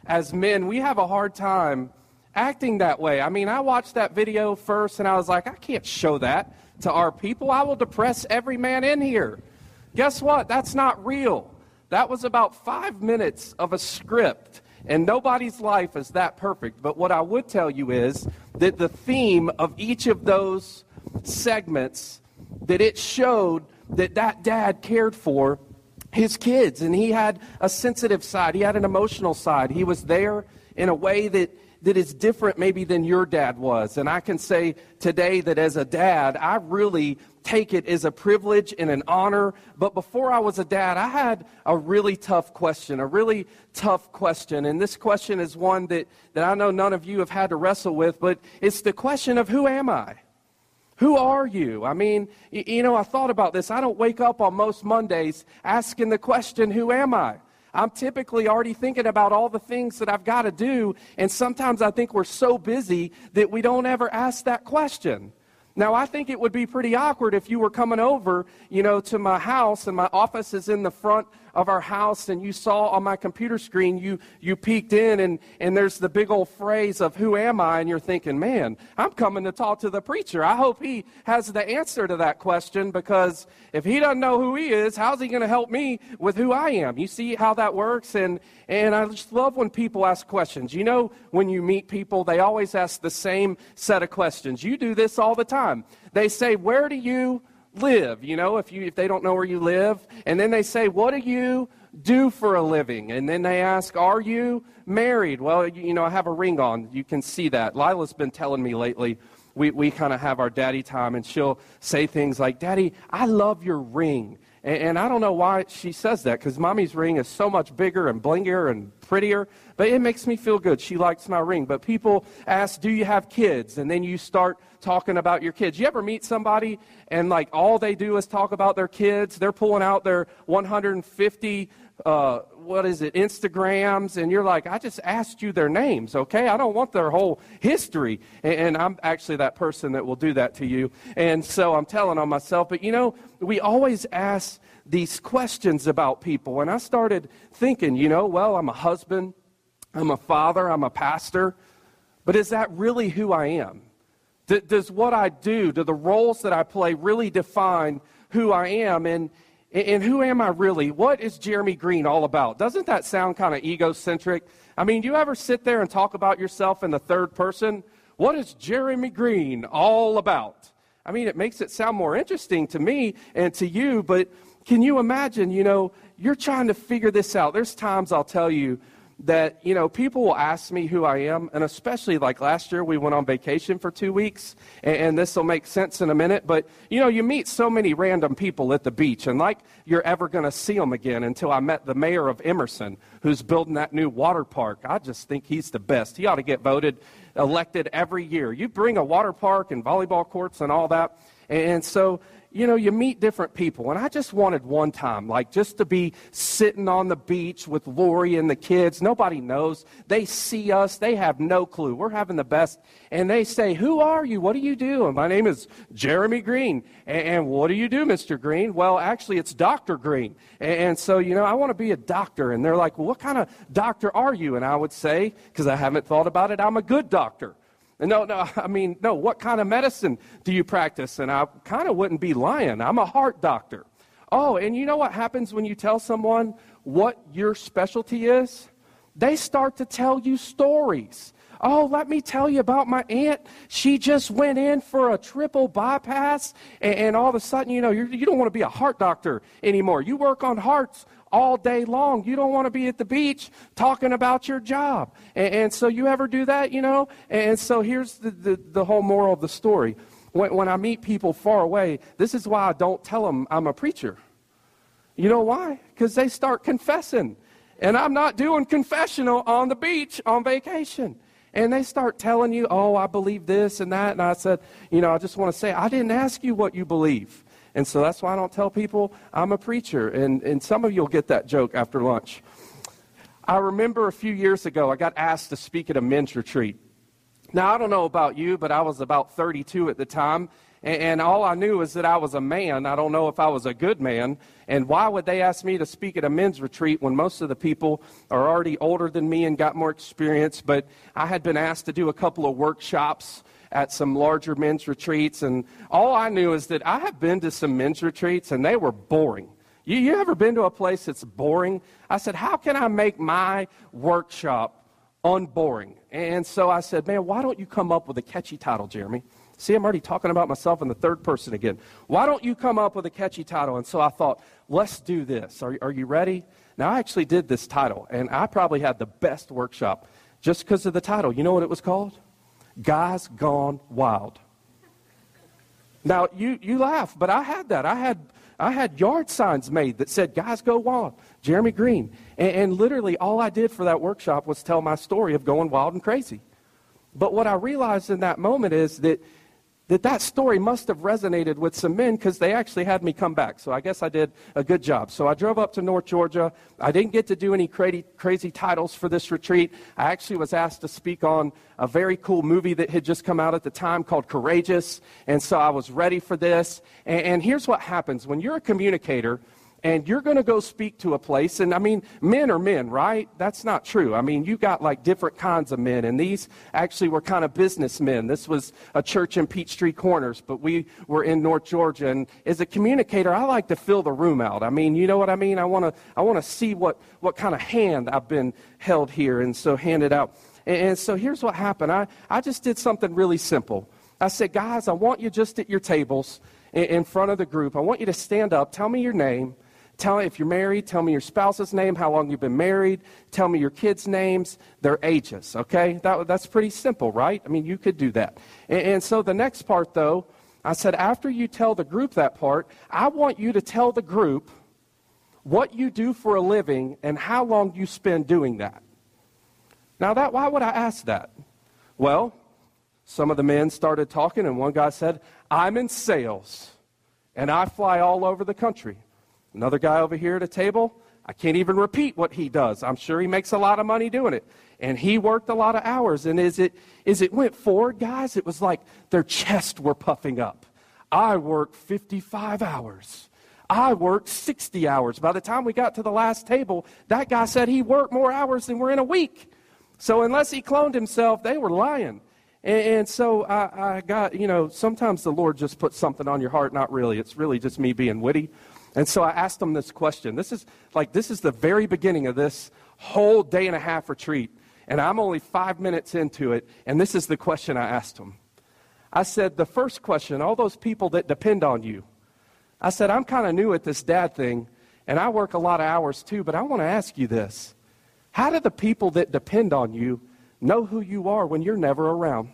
as men, we have a hard time acting that way. I mean, I watched that video first and I was like, I can't show that to our people. I will depress every man in here. Guess what? That's not real. That was about 5 minutes of a script, and nobody's life is that perfect. But what I would tell you is that the theme of each of those segments, that it showed that dad cared for his kids, and he had a sensitive side. He had an emotional side. He was there in a way that is different maybe than your dad was. And I can say today that as a dad, I really take it as a privilege and an honor. But before I was a dad, I had a really tough question. And this question is one that I know none of you have had to wrestle with, but it's the question of, who am I? Who are you? I mean, I thought about this. I don't wake up on most Mondays asking the question, who am I? I'm typically already thinking about all the things that I've got to do, and sometimes I think we're so busy that we don't ever ask that question. Now, I think it would be pretty awkward if you were coming over, to my house, and my office is in the front of our house, and you saw on my computer screen, you peeked in, and there's the big old phrase of, who am I? And you're thinking, man, I'm coming to talk to the preacher. I hope he has the answer to that question, because if he doesn't know who he is, how's he going to help me with who I am? You see how that works? And I just love when people ask questions. When you meet people, they always ask the same set of questions. You do this all the time. They say, where do you live? If they don't know where you live. And then they say, what do you do for a living? And then they ask, are you married? Well, I have a ring on. You can see that. Lila's been telling me lately, we kind of have our daddy time, and she'll say things like, Daddy, I love your ring. And I don't know why she says that, because Mommy's ring is so much bigger and blingier and prettier, but it makes me feel good. She likes my ring. But people ask, do you have kids? And then you start talking about your kids. You ever meet somebody and all they do is talk about their kids? They're pulling out their 150 Instagrams, and you're like, I just asked you their names, okay? I don't want their whole history. And I'm actually that person that will do that to you. And so I'm telling on myself. But we always ask these questions about people. And I started thinking, well, I'm a husband, I'm a father, I'm a pastor. But is that really who I am? Does what I do, do the roles that I play really define who I am? And who am I really? What is Jeremy Green all about? Doesn't that sound kind of egocentric? I mean, do you ever sit there and talk about yourself in the third person? What is Jeremy Green all about? I mean, it makes it sound more interesting to me and to you, but can you imagine, you're trying to figure this out. There's times I'll tell you that, people will ask me who I am, and especially like last year, we went on vacation for 2 weeks, and this will make sense in a minute, but, you meet so many random people at the beach, and you're ever going to see them again until I met the mayor of Emerson, who's building that new water park. I just think he's the best. He ought to get elected every year. You bring a water park and volleyball courts and all that, and so you meet different people. And I just wanted one time, just to be sitting on the beach with Lori and the kids. Nobody knows. They see us. They have no clue. We're having the best. And they say, who are you? What do you do? And my name is Jeremy Green. And what do you do, Mr. Green? Well, actually, it's Dr. Green. And so, I want to be a doctor. And they're like, well, what kind of doctor are you? And I would say, because I haven't thought about it, I'm a good doctor. No, what kind of medicine do you practice? And I kind of wouldn't be lying. I'm a heart doctor. Oh, and you know what happens when you tell someone what your specialty is? They start to tell you stories. Oh, let me tell you about my aunt. She just went in for a triple bypass, and all of a sudden, you don't want to be a heart doctor anymore. You work on hearts all day long. You don't want to be at the beach talking about your job. And so you ever do that, And so here's the whole moral of the story. When I meet people far away, this is why I don't tell them I'm a preacher. You know why? Because they start confessing. And I'm not doing confessional on the beach on vacation. And they start telling you, oh, I believe this and that. And I said, I just want to say, I didn't ask you what you believe. And so that's why I don't tell people I'm a preacher. And some of you will get that joke after lunch. I remember a few years ago, I got asked to speak at a men's retreat. Now, I don't know about you, but I was about 32 at the time. And all I knew is that I was a man. I don't know if I was a good man. And why would they ask me to speak at a men's retreat when most of the people are already older than me and got more experience? But I had been asked to do a couple of workshops at some larger men's retreats. And all I knew is that I have been to some men's retreats, and they were boring. You ever been to a place that's boring? I said, how can I make my workshop unboring? And so I said, man, why don't you come up with a catchy title, Jeremy? See, I'm already talking about myself in the third person again. Why don't you come up with a catchy title? And so I thought, let's do this. Are you ready? Now, I actually did this title, and I probably had the best workshop just because of the title. You know what it was called? Guys Gone Wild. Now, you laugh, but I had that. I had yard signs made that said, Guys Go Wild, Jeremy Green. And literally all I did for that workshop was tell my story of going wild and crazy. But what I realized in that moment is that story must have resonated with some men because they actually had me come back. So I guess I did a good job. So I drove up to North Georgia. I didn't get to do any crazy titles for this retreat. I actually was asked to speak on a very cool movie that had just come out at the time called Courageous. And so I was ready for this. And here's what happens. When you're a communicator, and you're going to go speak to a place, and I mean, men are men, right? That's not true. I mean, you got like different kinds of men, and these actually were kind of businessmen. This was a church in Peachtree Corners, but we were in North Georgia, and as a communicator, I like to fill the room out. I mean, you know what I mean? I want to see what kind of hand I've been held here, and so hand it out. And so here's what happened. I just did something really simple. I said, guys, I want you just at your tables in front of the group. I want you to stand up, tell me your name. Tell me if you're married, tell me your spouse's name, how long you've been married, tell me your kids' names, their ages, okay? That's pretty simple, right? I mean, you could do that. And so the next part, though, I said, after you tell the group that part, I want you to tell the group what you do for a living and how long you spend doing that. Now, why would I ask that? Well, some of the men started talking, and one guy said, I'm in sales, and I fly all over the country. Another guy over here at a table, I can't even repeat what he does. I'm sure he makes a lot of money doing it. And he worked a lot of hours. And as it went forward, guys, it was like their chests were puffing up. I worked 55 hours. I worked 60 hours. By the time we got to the last table, that guy said he worked more hours than we're in a week. So unless he cloned himself, they were lying. And so I got, sometimes the Lord just puts something on your heart. Not really. It's really just me being witty. And so I asked them this question. This is the very beginning of this whole day and a half retreat. And I'm only 5 minutes into it. And this is the question I asked them. I said, the first question, all those people that depend on you. I said, I'm kind of new at this dad thing. And I work a lot of hours too. But I want to ask you this. How do the people that depend on you know who you are when you're never around?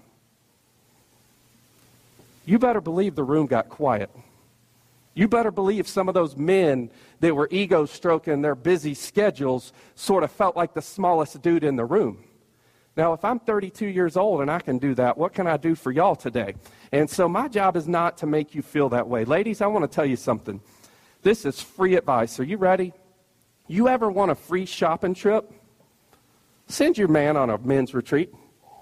You better believe the room got quiet. You better believe some of those men that were ego-stroking their busy schedules sort of felt like the smallest dude in the room. Now, if I'm 32 years old and I can do that, what can I do for y'all today? And so my job is not to make you feel that way. Ladies, I want to tell you something. This is free advice. Are you ready? You ever want a free shopping trip? Send your man on a men's retreat.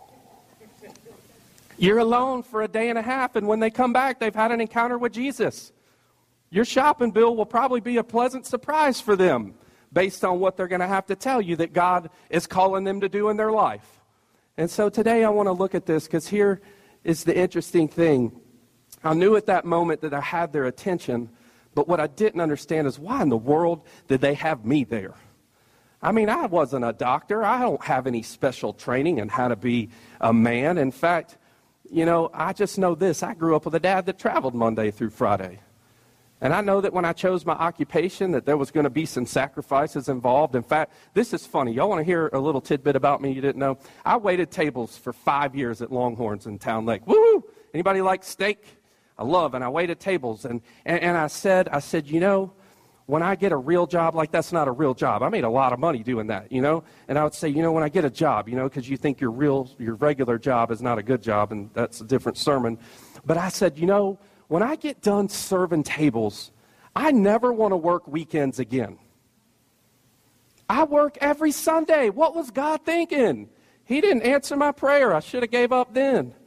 You're alone for a day and a half, and when they come back, they've had an encounter with Jesus. Your shopping bill will probably be a pleasant surprise for them based on what they're going to have to tell you that God is calling them to do in their life. And so today I want to look at this because here is the interesting thing. I knew at that moment that I had their attention, but what I didn't understand is why in the world did they have me there? I mean, I wasn't a doctor. I don't have any special training in how to be a man. In fact, I just know this. I grew up with a dad that traveled Monday through Friday. And I know that when I chose my occupation that there was going to be some sacrifices involved. In fact, this is funny. Y'all want to hear a little tidbit about me you didn't know? I waited tables for 5 years at Longhorns in Town Lake. Woo! Anybody like steak? I waited tables. And I said, when I get a real job, like that's not a real job. I made a lot of money doing that, And I would say, when I get a job, because you think your regular job is not a good job, and that's a different sermon. But I said, when I get done serving tables, I never want to work weekends again. I work every Sunday. What was God thinking? He didn't answer my prayer. I should have gave up then.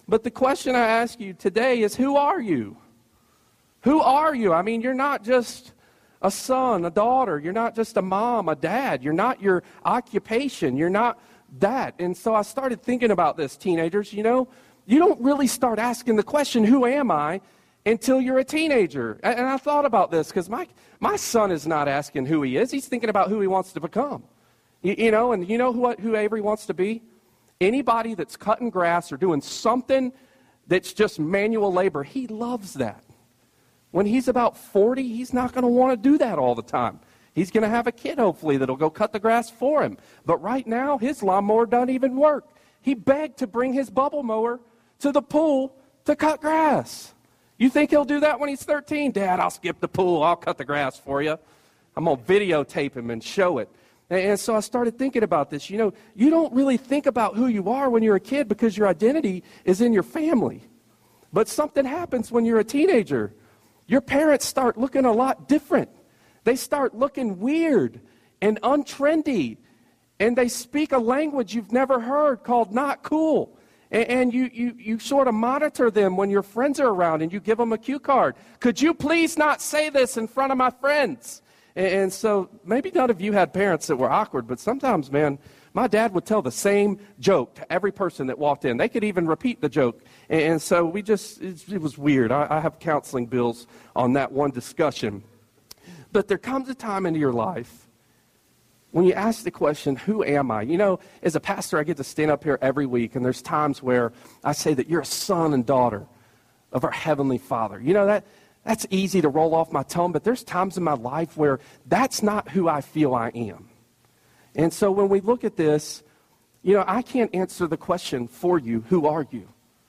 But the question I ask you today is, who are you? Who are you? I mean, you're not just a son, a daughter. You're not just a mom, a dad. You're not your occupation. You're not that. And so I started thinking about this, teenagers. You know, you don't really start asking the question, who am I, until you're a teenager. And I thought about this because my son is not asking who he is. He's thinking about who he wants to become. You know, and you know who Avery wants to be? Anybody that's cutting grass or doing something that's just manual labor, he loves that. When he's about 40, he's not going to want to do that all the time. He's going to have a kid, hopefully, that'll go cut the grass for him. But right now, his lawnmower doesn't even work. He begged to bring his bubble mower to the pool to cut grass. You think he'll do that when he's 13? Dad, I'll skip the pool. I'll cut the grass for you. I'm going to videotape him and show it. And so I started thinking about this. You know, you don't really think about who you are when you're a kid because your identity is in your family. But something happens when you're a teenager. Your parents start looking a lot different. They start looking weird and untrendy. And they speak a language you've never heard called not cool. And you sort of monitor them when your friends are around and you give them a cue card. Could you please not say this in front of my friends? And so maybe none of you had parents that were awkward, but sometimes, man, my dad would tell the same joke to every person that walked in. They could even repeat the joke. And so it was weird. I have counseling bills on that one discussion. But there comes a time into your life when you ask the question, who am I? You know, as a pastor, I get to stand up here every week, and there's times where I say that you're a son and daughter of our Heavenly Father. You know, that's easy to roll off my tongue, but there's times in my life where that's not who I feel I am. And so when we look at this, you know, I can't answer the question for you, who are you?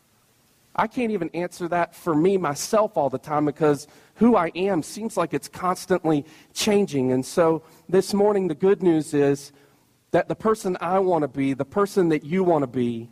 I can't even answer that for me, myself, all the time because who I am seems like it's constantly changing. And so this morning, the good news is that the person I want to be, the person that you want to be,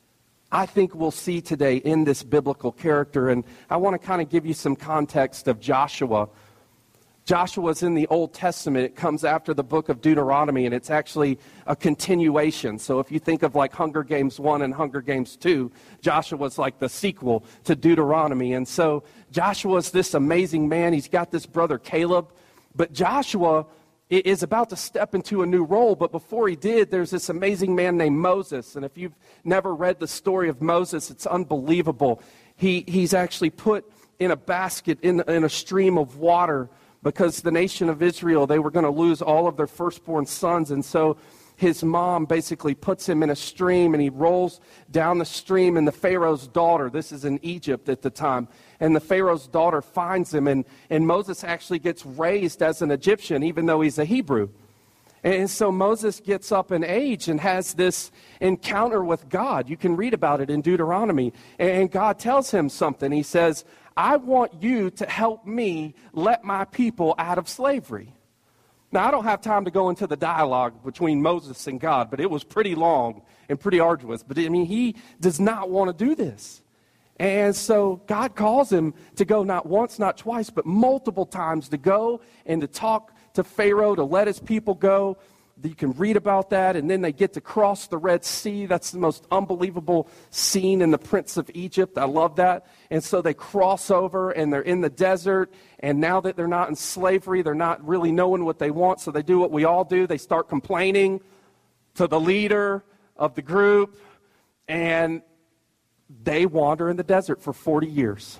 I think we'll see today in this biblical character. And I want to kind of give you some context of Joshua. Joshua's in the Old Testament. It comes after the book of Deuteronomy, and it's actually a continuation. So if you think of like Hunger Games 1 and Hunger Games 2, Joshua's like the sequel to Deuteronomy. And so Joshua's this amazing man. He's got this brother Caleb. But Joshua is about to step into a new role. But before he did, there's this amazing man named Moses. And if you've never read the story of Moses, it's unbelievable. He's actually put in a basket in a stream of water because the nation of Israel, they were going to lose all of their firstborn sons. And so his mom basically puts him in a stream, and he rolls down the stream, and the Pharaoh's daughter, this is in Egypt at the time, and the Pharaoh's daughter finds him, and Moses actually gets raised as an Egyptian, even though he's a Hebrew. And so Moses gets up in age and has this encounter with God. You can read about it in Deuteronomy. And God tells him something. He says, I want you to help me let my people out of slavery. Now, I don't have time to go into the dialogue between Moses and God, but it was pretty long and pretty arduous. But I mean, he does not want to do this. And so God calls him to go not once, not twice, but multiple times to go and to talk to Pharaoh, to let his people go. You can read about that, and then they get to cross the Red Sea. That's the most unbelievable scene in The Prince of Egypt. I love that. And so they cross over, and they're in the desert, and now that they're not in slavery, they're not really knowing what they want, so they do what we all do. They start complaining to the leader of the group, and they wander in the desert for 40 years.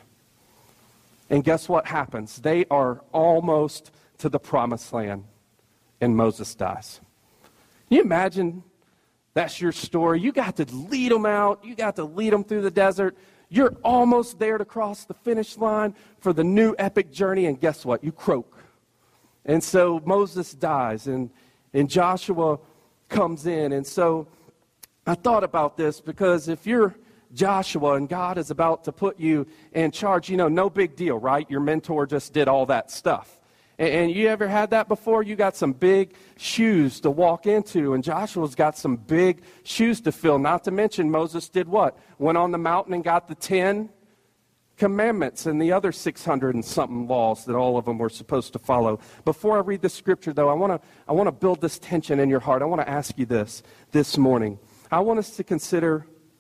And guess what happens? They are almost to the promised land, and Moses dies. Can you imagine that's your story? You got to lead them out. You got to lead them through the desert. You're almost there to cross the finish line for the new epic journey, and guess what? You croak. And so Moses dies, and Joshua comes in. And so I thought about this because if you're Joshua and God is about to put you in charge, you know, no big deal, right? Your mentor just did all that stuff. And you ever had that before? You got some big shoes to walk into, and Joshua's got some big shoes to fill. Not to mention, Moses did what? Went on the mountain and got the 10 commandments and the other 600 and something laws that all of them were supposed to follow. Before I read the scripture, though, I want to build this tension in your heart. I want to ask you this morning. I want us to consider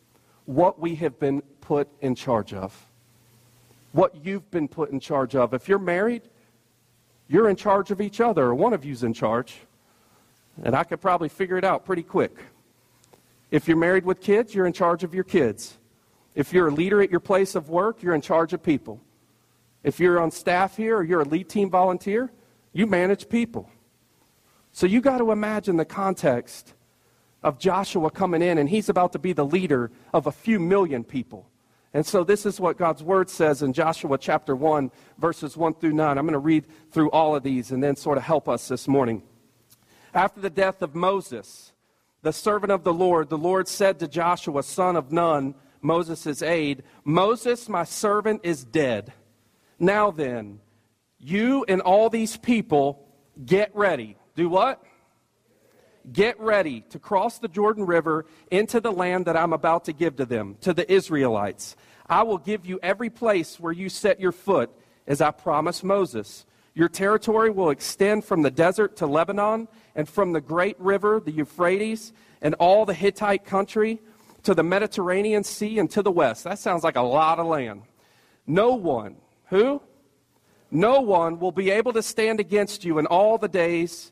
what we have been put in charge of. What you've been put in charge of. If you're married, you're in charge of each other, or one of you's in charge. And I could probably figure it out pretty quick. If you're married with kids, you're in charge of your kids. If you're a leader at your place of work, you're in charge of people. If you're on staff here or you're a lead team volunteer, you manage people. So you got to imagine the context of Joshua coming in, and he's about to be the leader of a few million people. And so this is what God's word says in Joshua chapter 1, verses 1 through 9. I'm going to read through all of these and then sort of help us this morning. After the death of Moses, the servant of the Lord said to Joshua, son of Nun, Moses' aide, Moses, my servant, is dead. Now then, you and all these people get ready. Do what? Get ready to cross the Jordan River into the land that I'm about to give to them, to the Israelites. I will give you every place where you set your foot, as I promised Moses. Your territory will extend from the desert to Lebanon, and from the great river, the Euphrates, and all the Hittite country, to the Mediterranean Sea and to the west. That sounds like a lot of land. No one, who? No one will be able to stand against you in all the days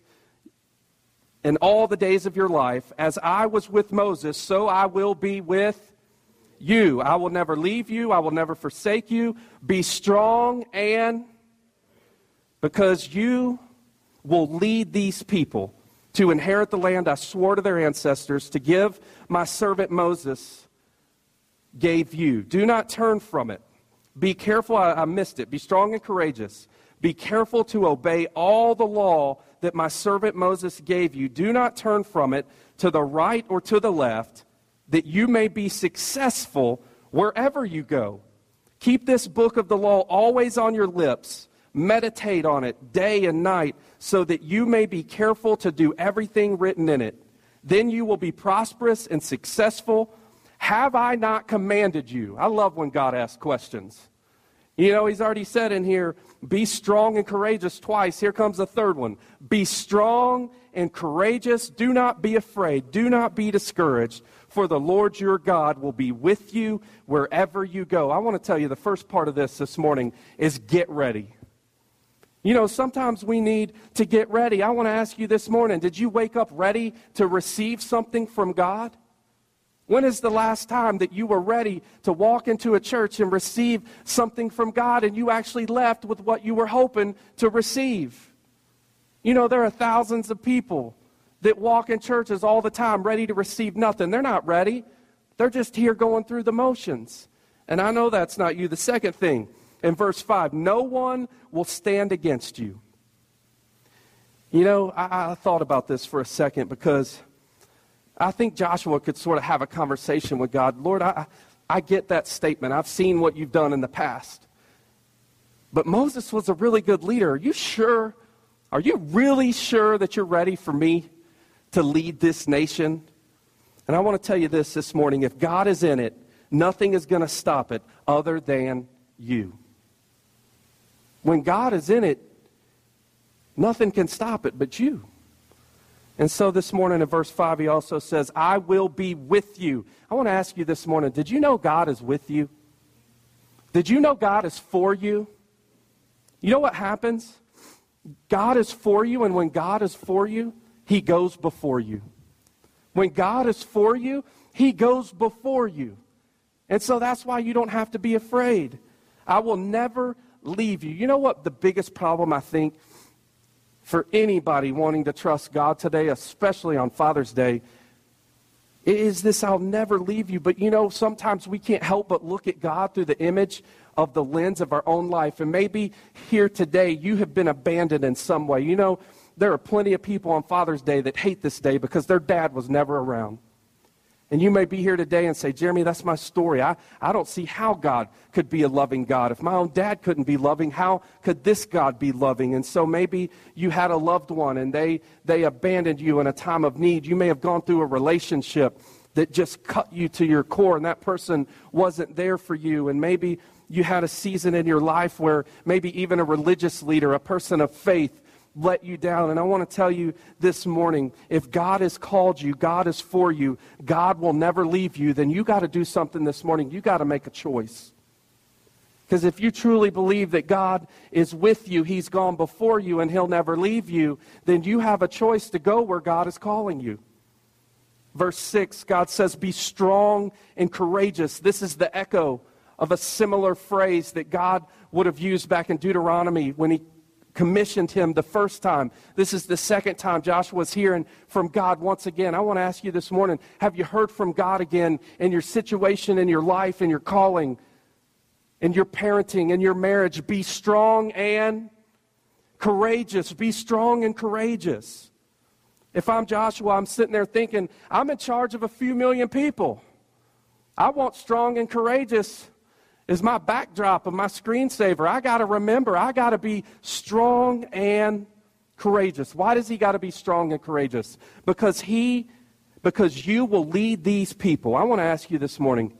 of your life. As I was with Moses, so I will be with you. I will never leave you. I will never forsake you. Be strong, and because you will lead these people to inherit the land I swore to their ancestors to give my servant Moses gave you. Do not turn from it. Be careful. I missed it. Be strong and courageous. Be careful to obey all the law that my servant Moses gave you. Do not turn from it to the right or to the left, that you may be successful wherever you go. Keep this book of the law always on your lips. Meditate on it day and night, so that you may be careful to do everything written in it. Then you will be prosperous and successful. Have I not commanded you? I love when God asks questions. You know, he's already said in here, be strong and courageous twice. Here comes the third one. Be strong and courageous. Do not be afraid. Do not be discouraged. For the Lord your God will be with you wherever you go. I want to tell you the first part of this morning is get ready. You know, sometimes we need to get ready. I want to ask you this morning, did you wake up ready to receive something from God? When is the last time that you were ready to walk into a church and receive something from God and you actually left with what you were hoping to receive? You know, there are thousands of people that walk in churches all the time ready to receive nothing. They're not ready. They're just here going through the motions. And I know that's not you. The second thing, in verse 5, no one will stand against you. You know, I thought about this for a second because I think Joshua could sort of have a conversation with God. Lord, I get that statement. I've seen what you've done in the past. But Moses was a really good leader. Are you sure? Are you really sure that you're ready for me to lead this nation? And I want to tell you this morning. If God is in it, nothing is going to stop it other than you. When God is in it, nothing can stop it but you. And so this morning in verse 5, he also says, I will be with you. I want to ask you this morning, did you know God is with you? Did you know God is for you? You know what happens? God is for you, and when God is for you, he goes before you. When God is for you, he goes before you. And so that's why you don't have to be afraid. I will never leave you. You know what the biggest problem, I think, for anybody wanting to trust God today, especially on Father's Day, is this: I'll never leave you. But you know, sometimes we can't help but look at God through the image of the lens of our own life. And maybe here today you have been abandoned in some way. You know, there are plenty of people on Father's Day that hate this day because their dad was never around. And you may be here today and say, Jeremy, that's my story. I don't see how God could be a loving God. If my own dad couldn't be loving, how could this God be loving? And so maybe you had a loved one and they abandoned you in a time of need. You may have gone through a relationship that just cut you to your core, and that person wasn't there for you. And maybe you had a season in your life where maybe even a religious leader, a person of faith, let you down. And I want to tell you this morning, if God has called you, God is for you, God will never leave you, then you got to do something this morning. You got to make a choice. Because if you truly believe that God is with you, He's gone before you, and He'll never leave you, then you have a choice to go where God is calling you. Verse 6, God says, be strong and courageous. This is the echo of a similar phrase that God would have used back in Deuteronomy when He commissioned him the first time. This is the second time Joshua's hearing from God once again. I want to ask you this morning, have you heard from God again in your situation, in your life, in your calling, in your parenting, in your marriage? Be strong and courageous. Be strong and courageous. If I'm Joshua, I'm sitting there thinking, I'm in charge of a few million people. I want strong and courageous is my backdrop of my screensaver. I got to remember, I got to be strong and courageous. Why does he got to be strong and courageous? Because you will lead these people. I want to ask you this morning,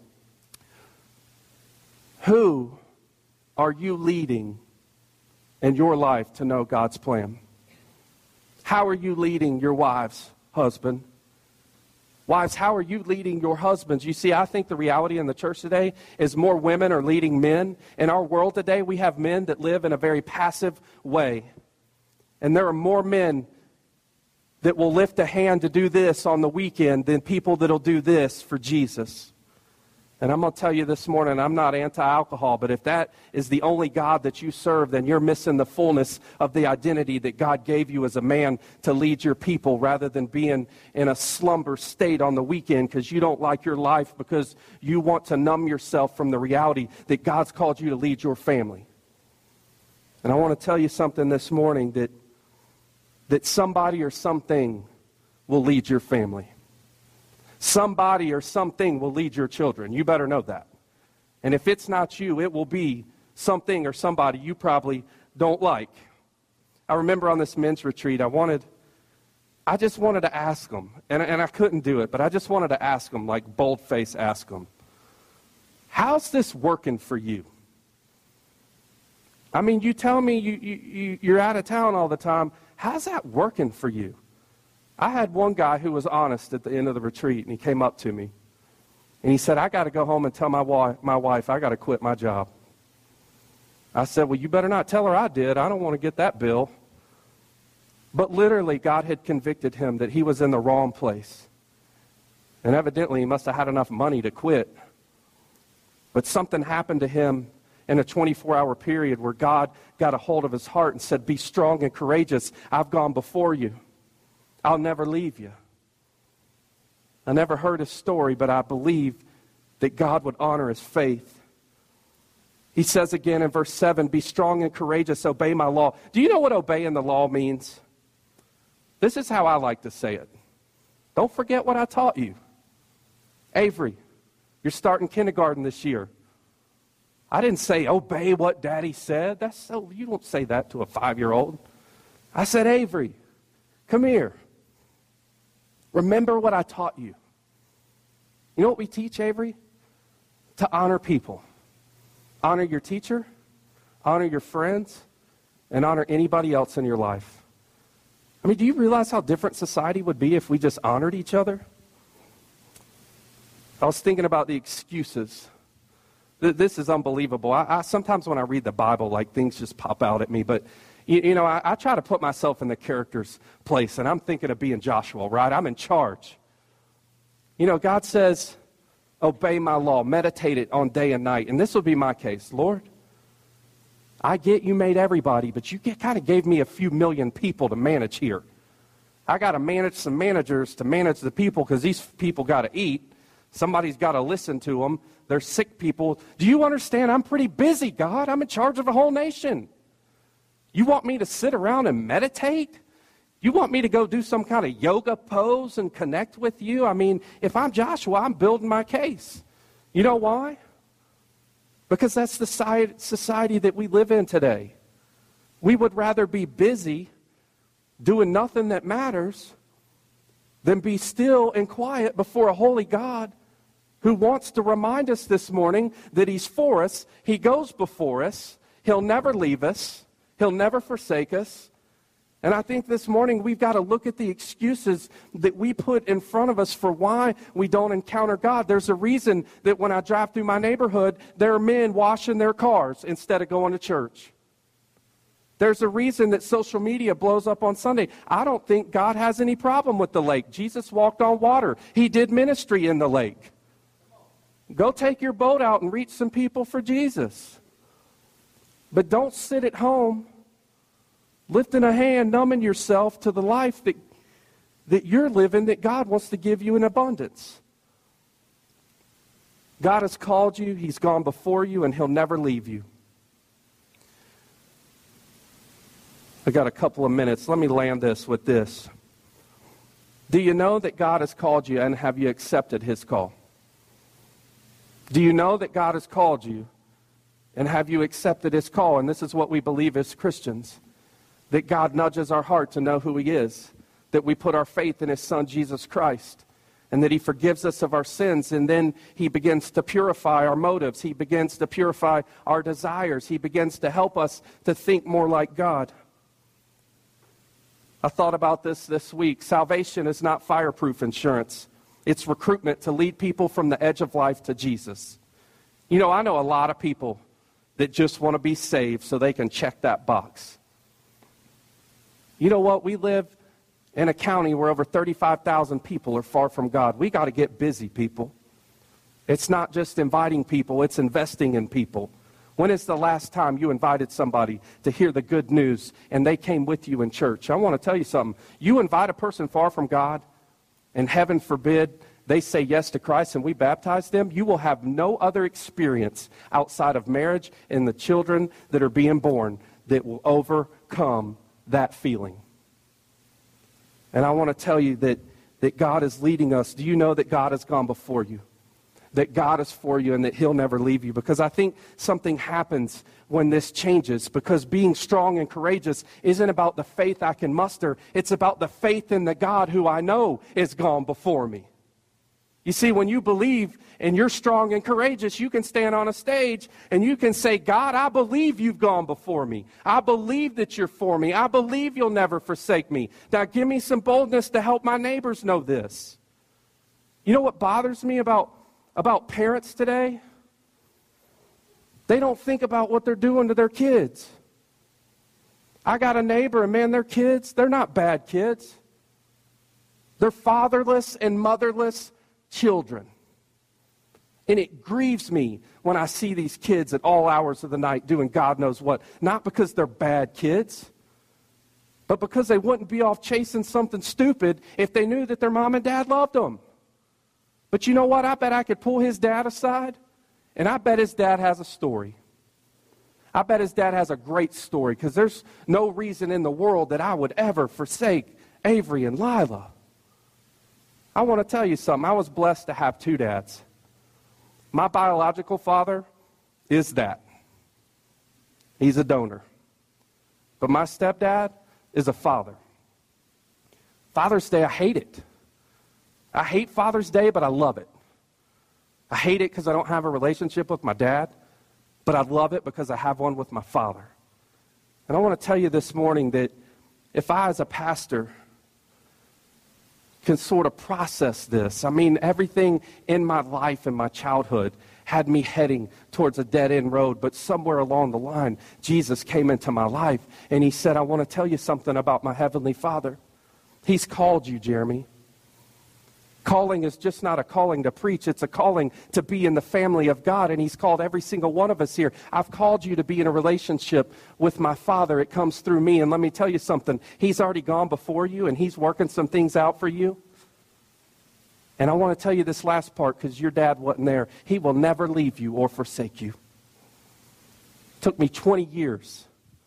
who are you leading in your life to know God's plan? How are you leading your wives, husband? Wives, how are you leading your husbands? You see, I think the reality in the church today is more women are leading men. In our world today, we have men that live in a very passive way. And there are more men that will lift a hand to do this on the weekend than people that will do this for Jesus. And I'm going to tell you this morning, I'm not anti-alcohol, but if that is the only God that you serve, then you're missing the fullness of the identity that God gave you as a man to lead your people, rather than being in a slumber state on the weekend because you don't like your life, because you want to numb yourself from the reality that God's called you to lead your family. And I want to tell you something this morning, that somebody or something will lead your family. Somebody or something will lead your children. You better know that. And if it's not you, it will be something or somebody you probably don't like. I remember on this men's retreat, I just wanted to ask them, and I couldn't do it, but I just wanted to ask them, like bold-face ask them, how's this working for you? I mean, you tell me you're out of town all the time. How's that working for you? I had one guy who was honest at the end of the retreat, and he came up to me. And he said, I got to go home and tell my wife I got to quit my job. I said, well, you better not tell her I did. I don't want to get that bill. But literally, God had convicted him that he was in the wrong place. And evidently, he must have had enough money to quit. But something happened to him in a 24-hour period where God got a hold of his heart and said, be strong and courageous. I've gone before you. I'll never leave you. I never heard his story, but I believe that God would honor his faith. He says again in verse 7, be strong and courageous, obey my law. Do you know what obeying the law means? This is how I like to say it. Don't forget what I taught you. Avery, you're starting kindergarten this year. I didn't say obey what Daddy said. You don't say that to a 5-year-old. I said, Avery, come here. Remember what I taught you. You know what we teach, Avery? To honor people. Honor your teacher, honor your friends, and honor anybody else in your life. I mean, do you realize how different society would be if we just honored each other? I was thinking about the excuses. This is unbelievable. I sometimes when I read the Bible, like things just pop out at me, but you know, I try to put myself in the character's place, and I'm thinking of being Joshua, right? I'm in charge. You know, God says, obey my law, meditate it on day and night. And this will be my case. Lord, I get you made everybody, but you kind of gave me a few million people to manage here. I got to manage some managers to manage the people because these people got to eat. Somebody's got to listen to them. They're sick people. Do you understand? I'm pretty busy, God. I'm in charge of a whole nation. You want me to sit around and meditate? You want me to go do some kind of yoga pose and connect with you? I mean, if I'm Joshua, I'm building my case. You know why? Because that's the society that we live in today. We would rather be busy doing nothing that matters than be still and quiet before a holy God who wants to remind us this morning that he's for us. He goes before us. He'll never leave us. He'll never forsake us. And I think this morning we've got to look at the excuses that we put in front of us for why we don't encounter God. There's a reason that when I drive through my neighborhood, there are men washing their cars instead of going to church. There's a reason that social media blows up on Sunday. I don't think God has any problem with the lake. Jesus walked on water. He did ministry in the lake. Go take your boat out and reach some people for Jesus. But don't sit at home lifting a hand, numbing yourself to the life that you're living, that God wants to give you in abundance. God has called you. He's gone before you, and he'll never leave you. I got a couple of minutes. Let me land this with this. Do you know that God has called you, and have you accepted his call? Do you know that God has called you, and have you accepted his call? And this is what we believe as Christians, that God nudges our heart to know who he is, that we put our faith in his son, Jesus Christ, and that he forgives us of our sins, and then he begins to purify our motives. He begins to purify our desires. He begins to help us to think more like God. I thought about this week. Salvation is not fireproof insurance. It's recruitment to lead people from the edge of life to Jesus. You know, I know a lot of people that just want to be saved so they can check that box. You know what? We live in a county where over 35,000 people are far from God. We got to get busy, people. It's not just inviting people, it's investing in people. When is the last time you invited somebody to hear the good news and they came with you in church? I want to tell you something. You invite a person far from God, and heaven forbid they say yes to Christ and we baptize them, you will have no other experience outside of marriage and the children that are being born that will overcome that feeling. And I want to tell you that God is leading us. Do you know that God has gone before you? That God is for you and that he'll never leave you? Because I think something happens when this changes. Because being strong and courageous isn't about the faith I can muster. It's about the faith in the God who I know is gone before me. You see, when you believe and you're strong and courageous, you can stand on a stage and you can say, God, I believe you've gone before me. I believe that you're for me. I believe you'll never forsake me. Now give me some boldness to help my neighbors know this. You know what bothers me about parents today? They don't think about what they're doing to their kids. I got a neighbor, and man, their kids, they're not bad kids. They're fatherless and motherless children. And it grieves me when I see these kids at all hours of the night doing God knows what. Not because they're bad kids, but because they wouldn't be off chasing something stupid if they knew that their mom and dad loved them. But you know what? I bet I could pull his dad aside, and I bet his dad has a story. I bet his dad has a great story, because there's no reason in the world that I would ever forsake Avery and Lila. I want to tell you something. I was blessed to have two dads. My biological father is that. He's a donor. But my stepdad is a father. Father's Day, I hate it. I hate Father's Day, but I love it. I hate it because I don't have a relationship with my dad, but I love it because I have one with my father. And I want to tell you this morning that if I, as a pastor, can sort of process this. I mean, everything in my life and my childhood had me heading towards a dead-end road, but somewhere along the line, Jesus came into my life, and he said, I want to tell you something about my Heavenly Father. He's called you, Jeremy. Calling is just not a calling to preach. It's a calling to be in the family of God, and he's called every single one of us here. I've called you to be in a relationship with my Father. It comes through me, and let me tell you something. He's already gone before you, and he's working some things out for you. And I want to tell you this last part because your dad wasn't there. He will never leave you or forsake you. It took me 20 years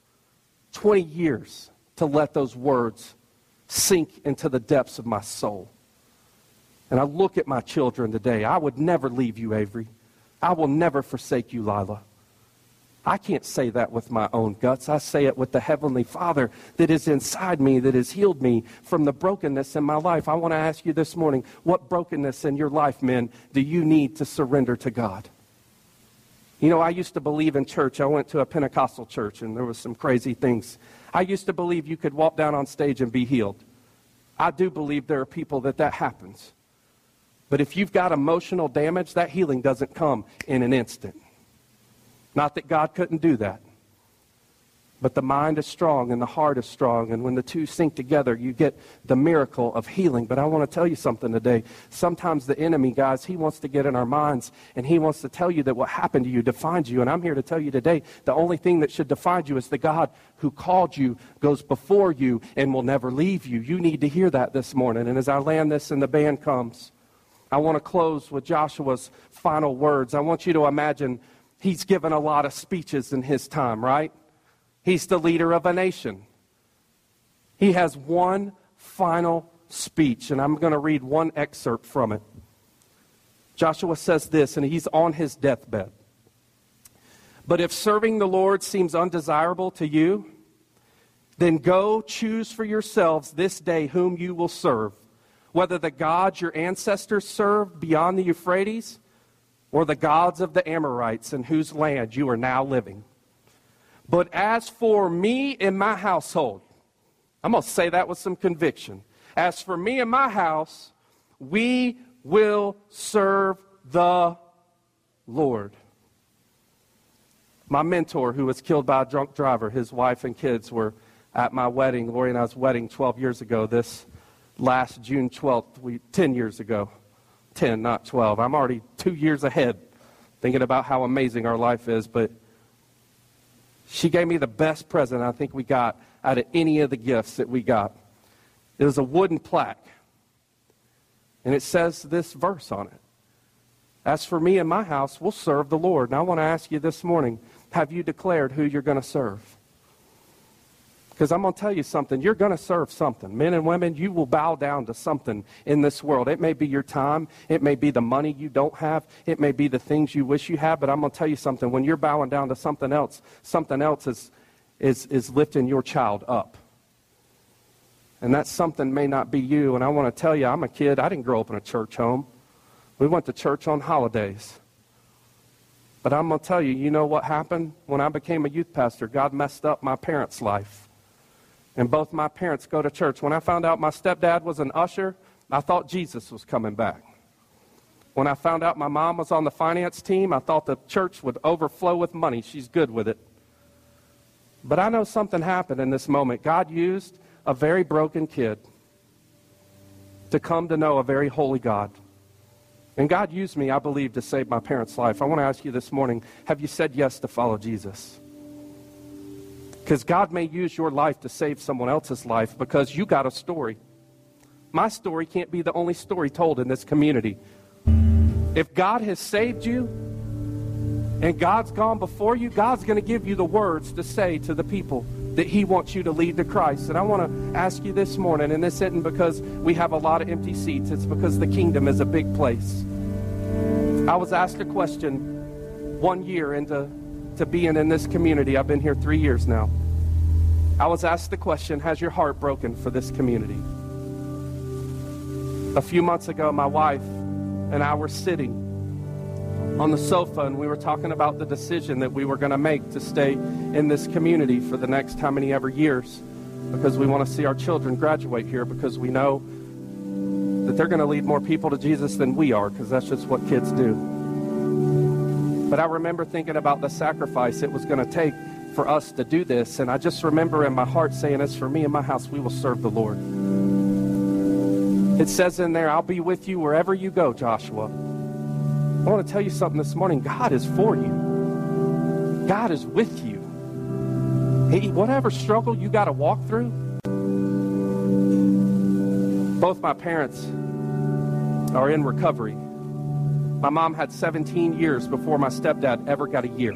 to let those words sink into the depths of my soul. And I look at my children today. I would never leave you, Avery. I will never forsake you, Lila. I can't say that with my own guts. I say it with the Heavenly Father that is inside me, that has healed me from the brokenness in my life. I want to ask you this morning, what brokenness in your life, men, do you need to surrender to God? You know, I used to believe in church. I went to a Pentecostal church, and there was some crazy things. I used to believe you could walk down on stage and be healed. I do believe there are people that happens. But if you've got emotional damage, that healing doesn't come in an instant. Not that God couldn't do that. But the mind is strong and the heart is strong. And when the two sync together, you get the miracle of healing. But I want to tell you something today. Sometimes the enemy, guys, he wants to get in our minds. And he wants to tell you that what happened to you defines you. And I'm here to tell you today, the only thing that should define you is the God who called you, goes before you, and will never leave you. You need to hear that this morning. And as I land this and the band comes, I want to close with Joshua's final words. I want you to imagine he's given a lot of speeches in his time, right? He's the leader of a nation. He has one final speech, and I'm going to read one excerpt from it. Joshua says this, and he's on his deathbed. But if serving the Lord seems undesirable to you, then go choose for yourselves this day whom you will serve, whether the gods your ancestors served beyond the Euphrates or the gods of the Amorites in whose land you are now living. But as for me and my household, I'm going to say that with some conviction. As for me and my house, we will serve the Lord. My mentor, who was killed by a drunk driver, his wife and kids were at my wedding, Lori and I's wedding 12 years ago, this last June 12th, 10 years ago. 10, not 12. I'm already 2 years ahead thinking about how amazing our life is, but she gave me the best present I think we got out of any of the gifts that we got. It was a wooden plaque, and it says this verse on it. As for me and my house, we'll serve the Lord. And I want to ask you this morning, have you declared who you're going to serve? Because I'm going to tell you something. You're going to serve something. Men and women, you will bow down to something in this world. It may be your time. It may be the money you don't have. It may be the things you wish you had. But I'm going to tell you something. When you're bowing down to something else is lifting your child up. And that something may not be you. And I want to tell you, I'm a kid. I didn't grow up in a church home. We went to church on holidays. But I'm going to tell you, you know what happened? When I became a youth pastor, God messed up my parents' life. And both my parents go to church. When I found out my stepdad was an usher, I thought Jesus was coming back. When I found out my mom was on the finance team, I thought the church would overflow with money. She's good with it. But I know something happened in this moment. God used a very broken kid to come to know a very holy God. And God used me, I believe, to save my parents' life. I want to ask you this morning, have you said yes to follow Jesus? Because God may use your life to save someone else's life because you got a story. My story can't be the only story told in this community. If God has saved you and God's gone before you, God's going to give you the words to say to the people that he wants you to lead to Christ. And I want to ask you this morning, and this isn't because we have a lot of empty seats, it's because the kingdom is a big place. I was asked a question 1 year into being in this community. I've been here 3 years now. I was asked the question, has your heart broken for this community? A few months ago, my wife and I were sitting on the sofa, and we were talking about the decision that we were going to make to stay in this community for the next how many ever years, because we want to see our children graduate here, because we know that they're going to lead more people to Jesus than we are, because that's just what kids do. But I remember thinking about the sacrifice it was going to take for us to do this, and I just remember in my heart saying, as for me and my house, we will serve the Lord. It says in there, I'll be with you wherever you go, Joshua. I want to tell you something this morning. God is for you. God is with you. Hey, whatever struggle you got to walk through. Both my parents are in recovery. My mom had 17 years before my stepdad ever got a year.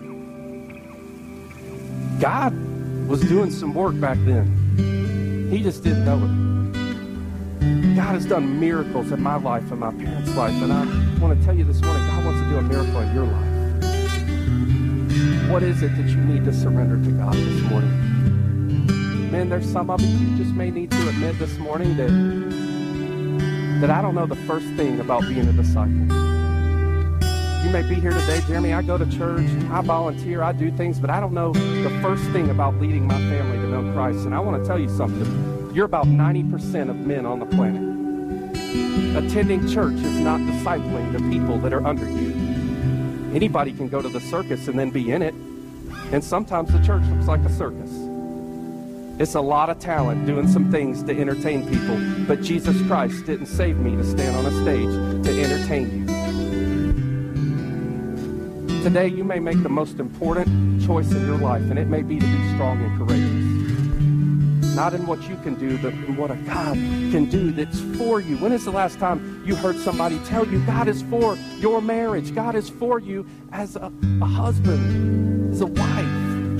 God was doing some work back then. He just didn't know it. God has done miracles in my life and my parents' life, and I want to tell you this morning, God wants to do a miracle in your life. What is it that you need to surrender to God this morning? Man, there's some of you just may need to admit this morning that I don't know the first thing about being a disciple. You may be here today, Jeremy, I go to church, I volunteer, I do things, but I don't know the first thing about leading my family to know Christ. And I want to tell you something. You're about 90% of men on the planet. Attending church is not discipling the people that are under you. Anybody can go to the circus and then be in it. And sometimes the church looks like a circus. It's a lot of talent doing some things to entertain people. But Jesus Christ didn't save me to stand on a stage to entertain you. Today, you may make the most important choice in your life, and it may be to be strong and courageous. Not in what you can do, but in what a God can do that's for you. When is the last time you heard somebody tell you God is for your marriage? God is for you as a husband, as a wife.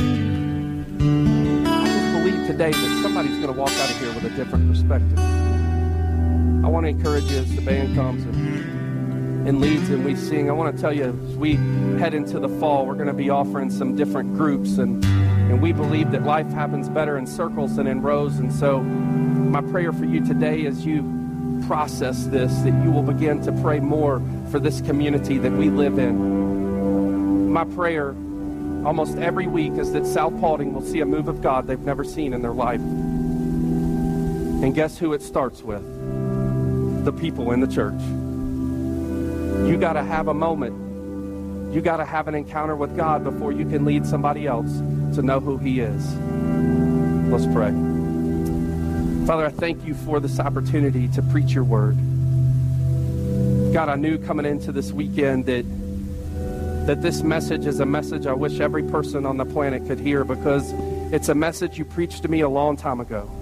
I just believe today that somebody's going to walk out of here with a different perspective. I want to encourage you as the band comes and leads and we sing. I want to tell you, as we head into the fall, we're going to be offering some different groups, and we believe that life happens better in circles than in rows. And so my prayer for you today as you process this, that you will begin to pray more for this community that we live in. My prayer almost every week is that South Paulding will see a move of God they've never seen in their life. And guess who it starts with? The people in the church. You got to have a moment. You got to have an encounter with God before you can lead somebody else to know who He is. Let's pray. Father, I thank you for this opportunity to preach your word. God, I knew coming into this weekend that this message is a message I wish every person on the planet could hear, because it's a message you preached to me a long time ago.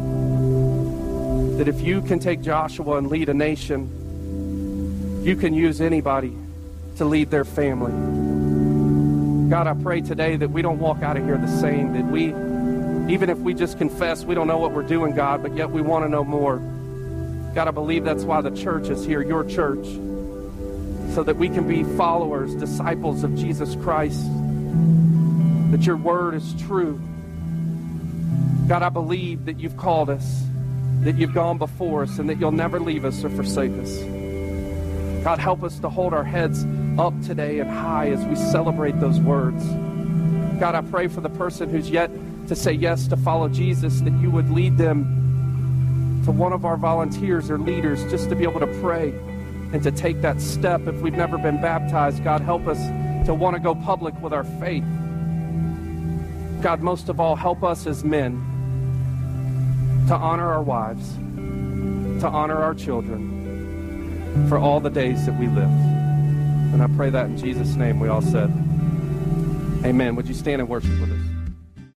That if you can take Joshua and lead a nation, you can use anybody to lead their family. God, I pray today that we don't walk out of here the same, that we, even if we just confess we don't know what we're doing, God, but yet we want to know more. God, I believe that's why the church is here, your church, so that we can be followers, disciples of Jesus Christ, that your word is true. God, I believe that you've called us, that you've gone before us, and that you'll never leave us or forsake us. God, help us to hold our heads up today and high as we celebrate those words. God, I pray for the person who's yet to say yes to follow Jesus, that you would lead them to one of our volunteers or leaders just to be able to pray and to take that step. If we've never been baptized, God, help us to want to go public with our faith. God, most of all, help us as men to honor our wives, to honor our children, for all the days that we live. And I pray that in Jesus' name we all said, amen. Would you stand and worship with us?